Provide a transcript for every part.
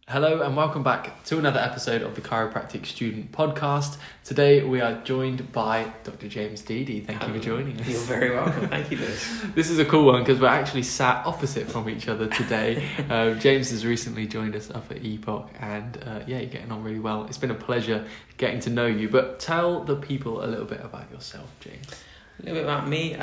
Hello and welcome back to another episode of the Chiropractic Student Podcast. Today we are joined by Dr. James Deedy. Thank you for joining us. You're very welcome. Thank you, Lewis. This is a cool one because we're actually sat opposite from each other today. James has recently joined us up at Epoch and you're getting on really well. It's been a pleasure getting to know you, but tell the people a little bit about yourself, James. A little bit about me.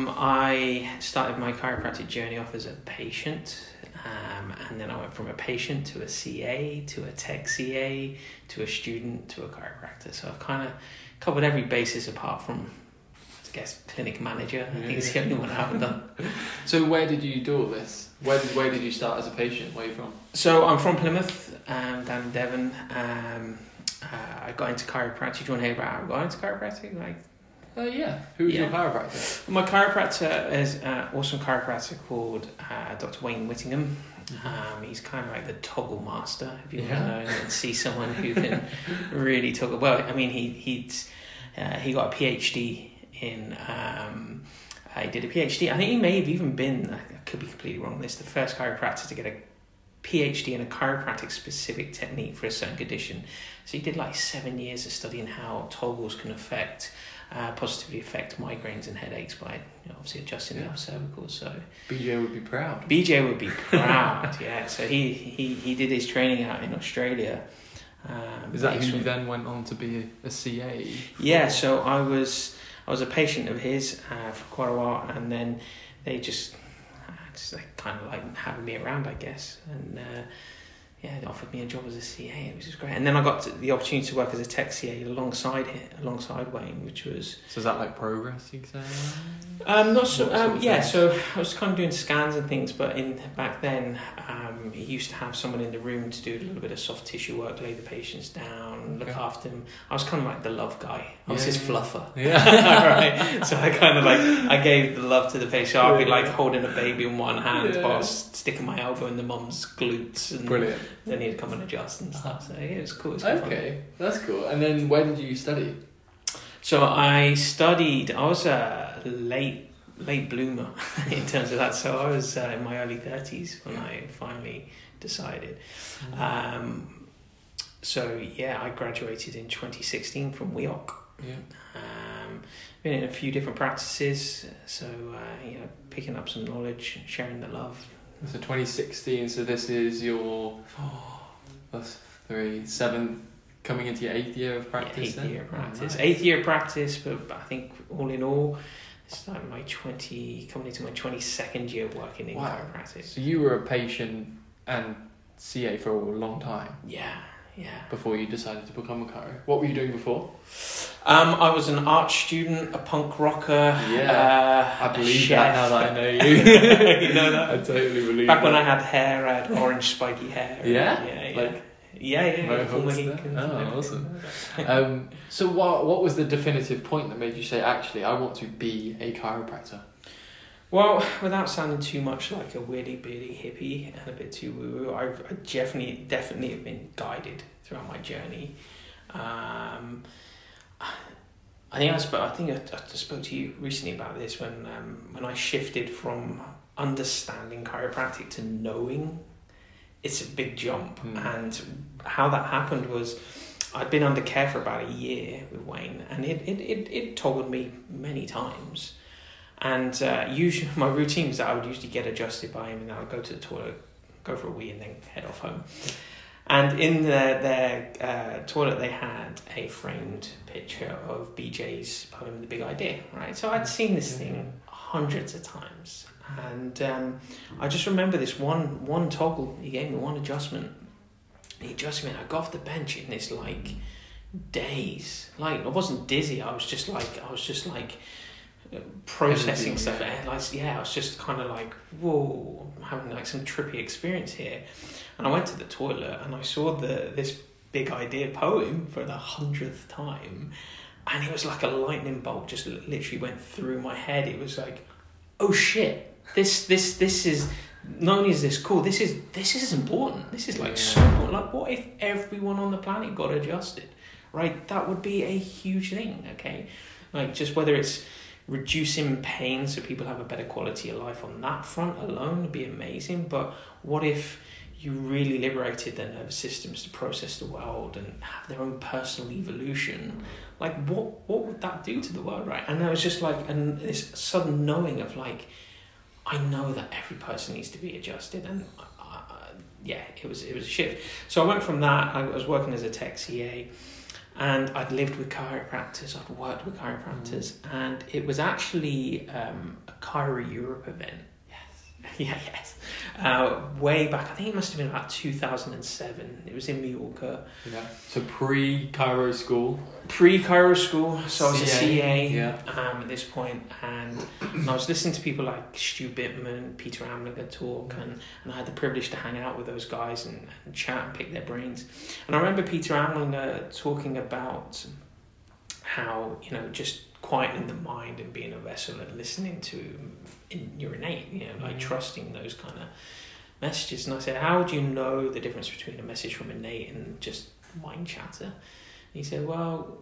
I started my chiropractic journey off as a patient. And then I went from a patient to a CA, to a tech CA, to a student, to a chiropractor. So I've kind of covered every basis apart from, I guess, clinic manager. I think it's the only one I haven't done. So where did you do all this? Where did you start as a patient? Where are you from? So I'm from Plymouth, down in Devon. I got into chiropractic. Do you want to hear about how I got into chiropractic? Yeah. Who's your chiropractor? My chiropractor is an awesome chiropractor called Dr. Wayne Whittingham. He's kind of like the toggle master, if you want to know and see someone who can really toggle. Well, I mean, he got a PhD in. He did a PhD. I think he may have even been. I could be completely wrong on this. The first chiropractor to get a PhD in a chiropractic specific technique for a certain condition. So he did like 7 years of studying how toggles can positively affect migraines and headaches by obviously adjusting the upper cervical. So BJ would be proud. BJ would be proud. Yeah. So he did his training out in Australia. Is that who you then went on to be a CA? Yeah. So I was a patient of his for quite a while, and then they just kind of like having me around, I guess, and they offered me a job as a CA, which was great. And then I got the opportunity to work as a tech CA alongside Wayne, which was... So is that like progress exam? Not so... yeah, so I was kind of doing scans and things, but back then, he used to have someone in the room to do a little bit of soft tissue work, lay the patients down, look after them. I was kind of like the love guy. I was his fluffer. Yeah. Right? So I kind of I gave the love to the patient. I'd be like holding a baby in one hand while sticking my elbow in the mum's glutes. And brilliant. Then he'd come and adjust and stuff. So it was cool. Okay, that's cool. And then when did you study? So I was a late bloomer in terms of that. So I was in my early 30s when I finally decided. I graduated in 2016 from WEOC. Yeah. Been in a few different practices. So picking up some knowledge, sharing the love. So 2016, so this is your 7th, coming into your 8th year of practice. Yeah, 8th year of practice. 8th year of practice, but I think all in all, it's like coming into my 22nd year working in chiropractic. So you were a patient and CA for a long time. Yeah. Before you decided to become a chiro. What were you doing before? I was an art student, a punk rocker. Yeah, I believe that now that I know you. You know that? I totally believe Back when I had hair, I had orange spiky hair. Yeah? Yeah. Awesome. So what was the definitive point that made you say, actually, I want to be a chiropractor? Well, without sounding too much like a weirdy-beardy hippie and a bit too woo-woo, I definitely have been guided throughout my journey. I think I spoke to you recently about this when I shifted from understanding chiropractic to knowing. It's a big jump, and how that happened was I'd been under care for about a year with Wayne, and it toggled me many times. And usually my routine was that I would usually get adjusted by him, and I would go to the toilet, go for a wee, and then head off home. And in their toilet, they had a framed picture of BJ's poem, The Big Idea, right? So I'd seen this thing hundreds of times. And I just remember this one toggle. He gave me one adjustment. He adjusted me, and I got off the bench in this, daze. I wasn't dizzy. I was just processing stuff. I was just kind of whoa, I'm having some trippy experience here. And I went to the toilet and I saw this Big Idea poem for the 100th time, and it was like a lightning bolt just literally went through my head. It was like, oh shit, this is not only is this cool, this is important. This is so important. What if everyone on the planet got adjusted, right? That would be a huge thing. Okay, just whether it's reducing pain so people have a better quality of life on that front alone would be amazing. But what if you really liberated their nervous systems to process the world and have their own personal evolution. Like, what would that do to the world, right? And there was just like this sudden knowing of like, I know that every person needs to be adjusted, and it was a shift. So I went from that. I was working as a tech CA, and I'd lived with chiropractors. I'd worked with chiropractors, and it was actually a Chiro Europe event. Yes. Way back, I think it must have been about 2007. It was in Mallorca. Yeah. So pre-Chiro school. Pre-Chiro school. So I was a CA at this point, and I was listening to people like Stu Bittman, Peter Amlinger talk, and I had the privilege to hang out with those guys and chat and pick their brains. And I remember Peter Amlinger talking about how, just quietening the mind and being a vessel and listening to your innate, like trusting those kind of messages. And I said, how would you know the difference between a message from innate and just mind chatter? And he said, well,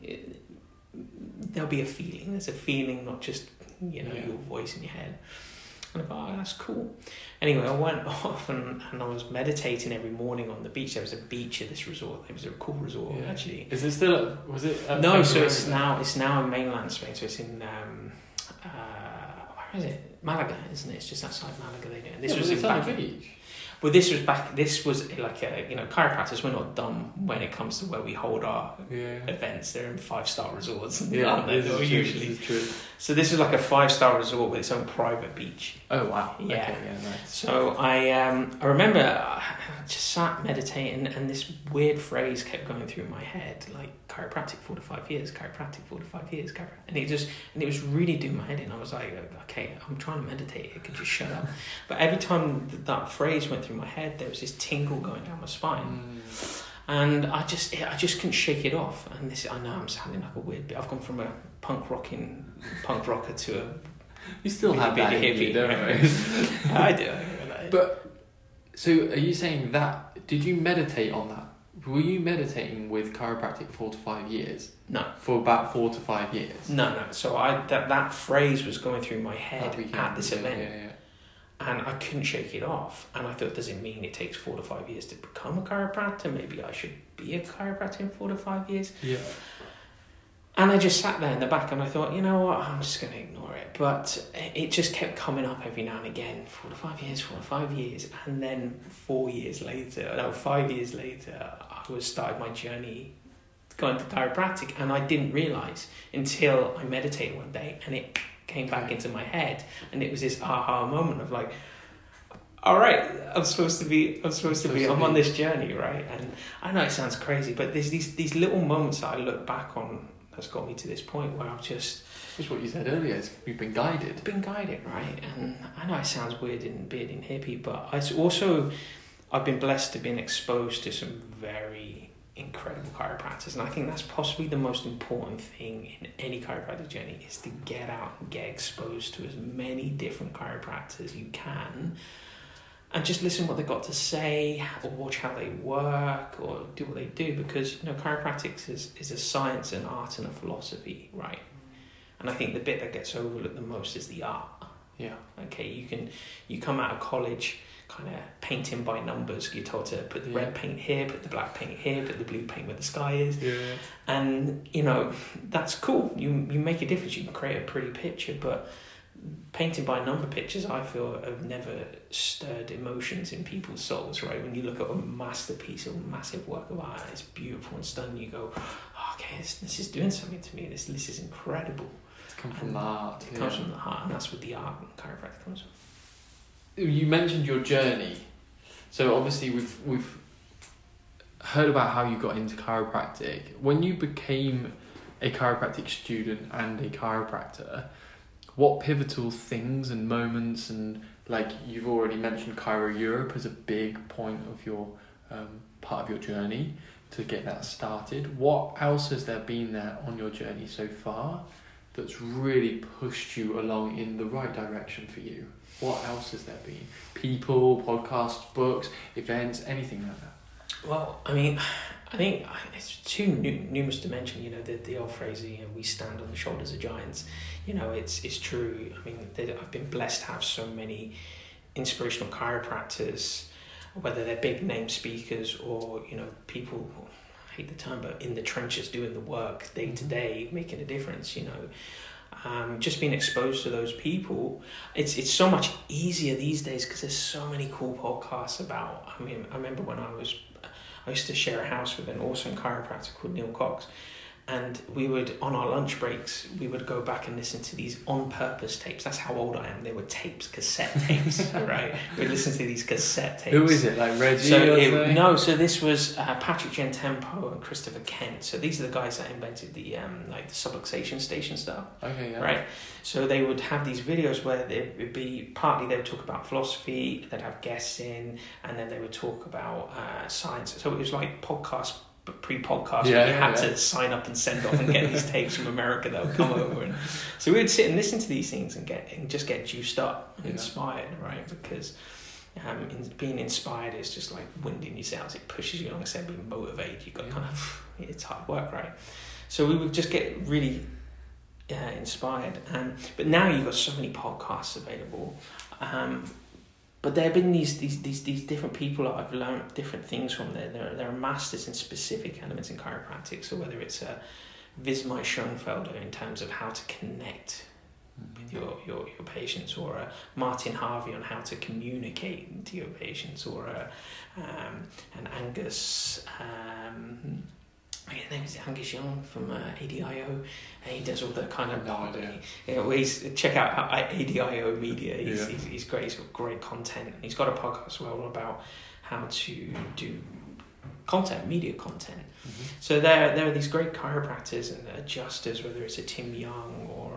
there'll be a feeling. There's a feeling, not just, your voice in your head. And I thought, that's cool. Anyway, I went off and I was meditating every morning on the beach. There was a beach at this resort. It was a cool resort, actually. Is it still? Was it? No, so it's now in mainland Spain. So it's in where is it? Malaga, isn't it? It's just outside Malaga. They do. And this was in back. Beach. Well, this was back. This was like chiropractors. We're not dumb when it comes to where we hold our events. They're in 5-star resorts. Usually. True. So this is like a 5-star resort with its own private beach. Oh wow! Yeah, okay, nice. So I remember I just sat meditating, and this weird phrase kept going through my head, like chiropractic 4 to 5 years, chiropractic 4 to 5 years, and it was really doing my head in. I was like, okay, I'm trying to meditate here. Could you shut up? But every time that phrase went through my head, there was this tingle going down my spine. And I just couldn't shake it off. And I know I'm sounding like a weird bit. I've gone from a punk rocker to a... You still have that hippie, don't you? I do. But, so are you saying that, did you meditate on that? Were you meditating with chiropractic 4 to 5 years? No. For about 4 to 5 years? No. So that phrase was going through my head at this event. Yeah. And I couldn't shake it off. And I thought, does it mean it takes 4 to 5 years to become a chiropractor? Maybe I should be a chiropractor in 4 to 5 years. Yeah. And I just sat there in the back and I thought, you know what, I'm just going to ignore it. But it just kept coming up every now and again, 4 to 5 years. And then 5 years later, I started my journey going to chiropractic. And I didn't realise until I meditated one day and it came back into my head, and it was this aha moment of like, all right, I'm on this journey, right? And I know it sounds crazy, but there's these little moments that I look back on that's got me to this point where I've just what you said earlier, is you've been guided. Right? And I know it sounds weird and hippie, but I've been blessed to be exposed to some very incredible chiropractors, and I think that's possibly the most important thing in any chiropractic journey, is to get out and get exposed to as many different chiropractors as you can, and just listen what they've got to say, or watch how they work, or do what they do, because chiropractics is a science, an art, and a philosophy, right? And I think the bit that gets overlooked the most is the art. Yeah. Okay, you come out of college kind of painting by numbers. You're told to put the red paint here, put the black paint here, put the blue paint where the sky is. Yeah. And, that's cool. You make a difference. You can create a pretty picture, but painting by number pictures, I feel, have never stirred emotions in people's souls, right? When you look at a masterpiece or massive work of art, it's beautiful and stunning, you go, oh, okay, this is doing something to me. This is incredible. It's come from the heart. It comes from the heart, and that's what the art and chiropractic comes from. You mentioned your journey, so obviously we've heard about how you got into chiropractic. When you became a chiropractic student and a chiropractor, what pivotal things and moments, and like you've already mentioned Chiro Europe as a big point of your part of your journey to get that started. What else has there been there on your journey so far that's really pushed you along in the right direction for you? What else has there been? People, podcasts, books, events, anything like that? Well, I mean, I think it's too numerous to mention. The old phrase, we stand on the shoulders of giants. It's true. I mean, I've been blessed to have so many inspirational chiropractors whether they're big name speakers or, you know, people, I hate the term, but in the trenches doing the work day to day, making a difference, you know. Just being exposed to those people, it's so much easier these days because there's so many cool podcasts about. I mean, I remember when I used to share a house with an awesome chiropractor called Neil Cox, and we would, on our lunch breaks, we would go back and listen to these on-purpose tapes. That's how old I am. They were tapes, cassette tapes, right? We'd listen to these cassette tapes. Who is it, like Reggie? So this was Patrick Gentempo and Christopher Kent. So these are the guys that invented the like the subluxation station stuff. Okay, yeah. Right? So they would have these videos where it would be, partly they would talk about philosophy, they'd have guests in, and then they would talk about science. So it was like podcast, but pre-podcast, where you had to sign up and send off and get these tapes from America that would come over. And so we would sit and listen to these things and just get juiced up and inspired, right? Because being inspired is just like wind in your sails. It pushes you along. I said, being motivated, you got kind of, it's hard work, right? So we would just get really inspired. But now you've got so many podcasts available. But there have been these different people that I've learned different things from. There are masters in specific elements in chiropractic. So whether it's a Vismai Schoenfelder in terms of how to connect with your patients, or a Martin Harvey on how to communicate to your patients, or an Angus. His name is Angus Young from ADIO. He does all the kind of... No idea. Always check out ADIO Media. He's great. He's got great content. And he's got a podcast as well about how to do media content. Mm-hmm. So there are these great chiropractors and adjusters, whether it's a Tim Young or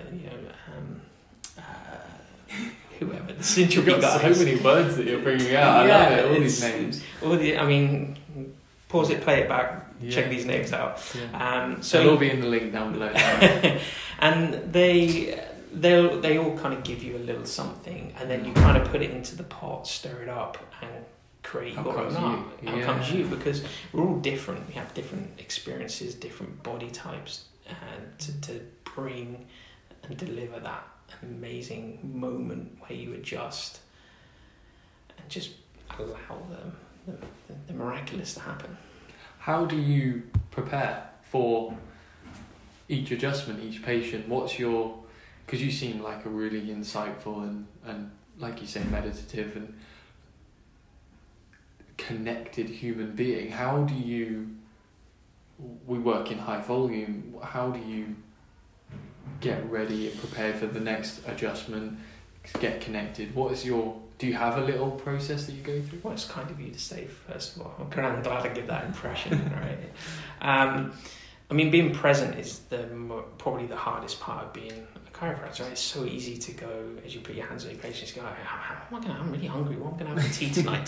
whoever. The Syntropy You've got guys. so many words that you're bringing out. I love it. All these names. Pause it, play it back. Check these names out. Yeah. So it'll all be in the link down below. And they all kind of give you a little something, and then you kind of put it into the pot, stir it up, and create your own art. How comes you? Because we're all different. We have different experiences, different body types, and to bring and deliver that amazing moment where you adjust and just allow the miraculous to happen. How do you prepare for each adjustment, each patient? Because you seem like a really insightful and like you say, meditative and connected human being. We work in high volume, how do you get ready and prepare for the next adjustment, get connected? Do you have a little process that you go through? Well, it's kind of you to say, first of all. I'm glad I give that impression, right? Being present is probably the hardest part of being a chiropractor, right? It's so easy to go, as you put your hands on your patients, go, I'm really hungry, what am I going to have for tea tonight?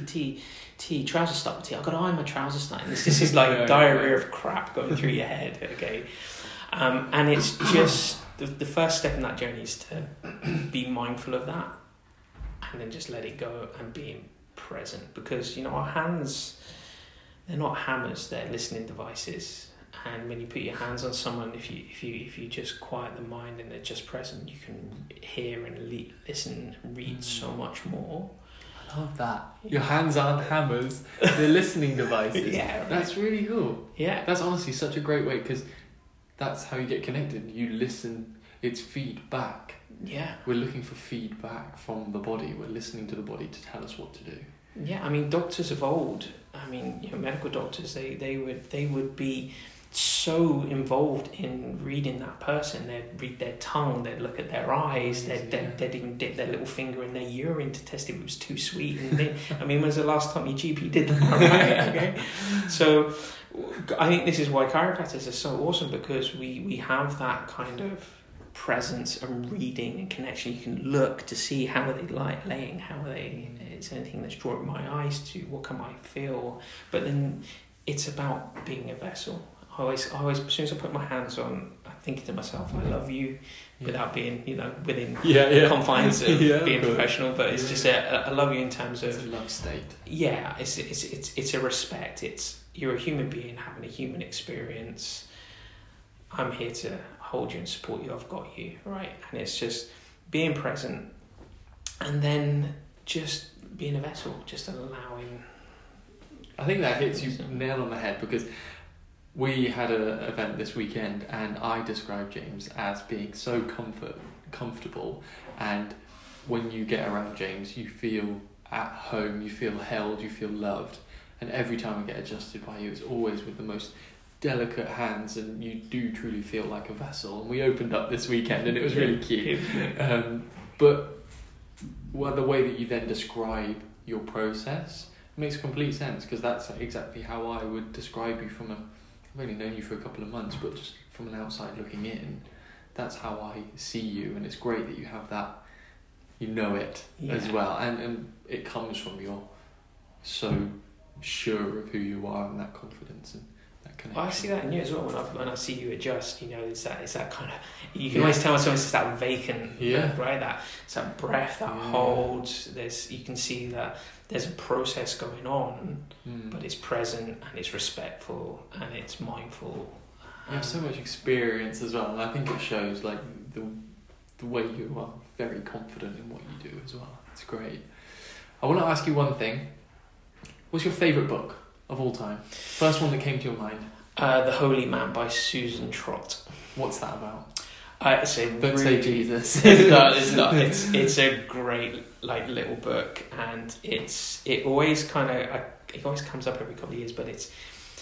Tea, trouser stop tea. I've got to iron my trousers tonight. This is like diarrhea of crap going through your head, okay? And it's just, the first step in that journey is to be mindful of that, and then just let it go and being present, because our hands, they're not hammers, they're listening devices. And when you put your hands on someone, if you just quiet the mind and they're just present, you can hear and listen and read so much more. I love that. Your hands aren't hammers, they're listening devices. Yeah, right. That's really cool. Yeah, that's honestly such a great way, because that's how you get connected. You listen, it's feedback. Yeah, we're looking for feedback from the body. We're listening to the body to tell us what to do. Yeah, doctors of old, medical doctors, they would be so involved in reading that person. They'd read their tongue, they'd look at their eyes, they'd even dip their little finger in their urine to test if it was too sweet. And when's the last time your GP did that? Right? Okay, so I think this is why chiropractors are so awesome, because we have that kind of presence and reading and connection. You can look to see how are they laying, how are they, is there anything that's drawing my eyes to, what can I feel? But then it's about being a vessel. I always as soon as I put my hands on, I'm thinking to myself, I love you, without being within confines of being professional, but it's just I love you in terms of it's a love state. Yeah, it's a respect. You're a human being having a human experience. I'm here to hold you and support you. I've got you, right? And it's just being present, and then just being a vessel, just allowing. I think that hits you nail on the head, because we had an event this weekend and I described James as being so comfortable, and when you get around James you feel at home, you feel held, you feel loved, and every time I get adjusted by you it's always with the most delicate hands, and you do truly feel like a vessel. And we opened up this weekend and it was really cute. But the way that you then describe your process makes complete sense, because that's exactly how I would describe you I've only known you for a couple of months, but just from an outside looking in, that's how I see you. And it's great that you have that, you know it as well, and it comes from you're so sure of who you are, and that confidence and that connection. I see that in you as well. When I see you adjust, it's that kind of, you can always tell when someone's just that vacant, right? It's that breath, that hold. You can see that there's a process going on, but it's present and it's respectful and it's mindful. You have so much experience as well, and I think it shows, like the way you are very confident in what you do as well. It's great. I want to ask you one thing. What's your favourite book of all time? First one that came to your mind. The Holy Man by Susan Trott. What's that about? Don't say Jesus. It's not. It's a great little book, and it always comes up every couple of years. But it's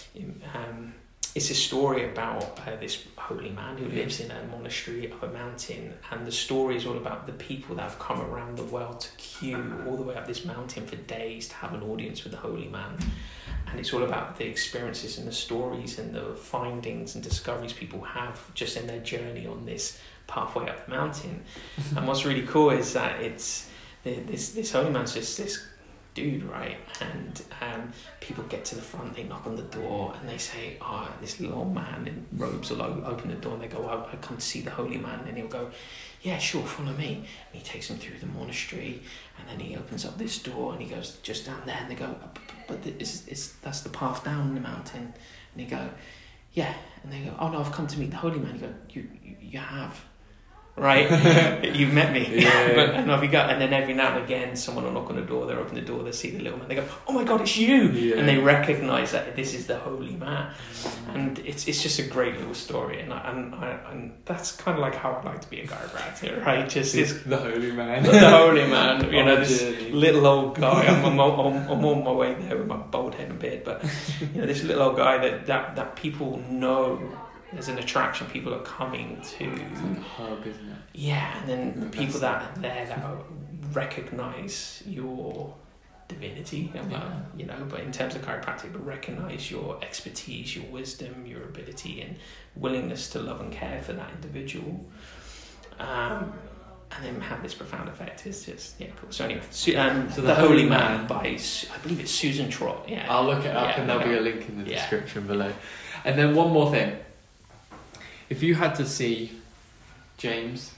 a story about this holy man who lives in a monastery up a mountain, and the story is all about the people that have come around the world to queue all the way up this mountain for days to have an audience with the holy man. And it's all about the experiences and the stories and the findings and discoveries people have just in their journey on this pathway up the mountain. And what's really cool is that it's this holy man's just this dude, right? And people get to the front, they knock on the door, and they say, this little old man in robes will open the door, and they go, I come to see the holy man. And he'll go, yeah, sure, follow me. And he takes them through the monastery, and then he opens up this door, and he goes just down there, and they go, but that's the path down the mountain. And he go, yeah. And they go, oh no, I've come to meet the holy man. You go, you have. Right, you've met me. And off you go. And then every now and again, someone will knock on the door. They open the door. They see the little man. They go, "Oh my God, it's you!" And they recognise that this is the holy man. And it's just a great little story. And that's kind of like how I'd like to be a chiropractor, right? Just the holy man, the holy man. This little old guy. I'm on my way there with my bald head and beard, but this little old guy that people know. There's an attraction. People are coming to. It's like a hub, isn't it? Yeah, and then people that are there that recognise your divinity, but in terms of chiropractic, but recognise your expertise, your wisdom, your ability, and willingness to love and care for that individual, and then have this profound effect. It's just cool. So anyway, so the Holy Man by, I believe it's Susan Trott. Yeah, I'll look it up, and there'll be a link in the description below. And then one more thing. If you had to see James,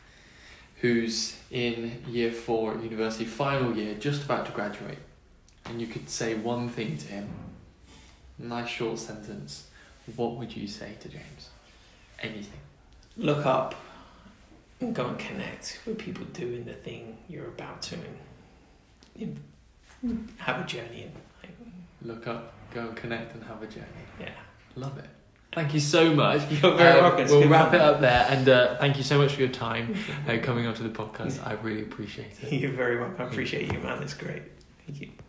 who's in year 4 at university, final year, just about to graduate, and you could say one thing to him, nice short sentence, what would you say to James? Anything. Look up and go and connect with people doing the thing you're about to have a journey in. Look up, go and connect and have a journey. Yeah. Love it. Thank you so much. You're very welcome. We'll wrap it up there, and thank you so much for your time coming onto the podcast. I really appreciate it. You're very welcome. I appreciate you, man. It's great. Thank you.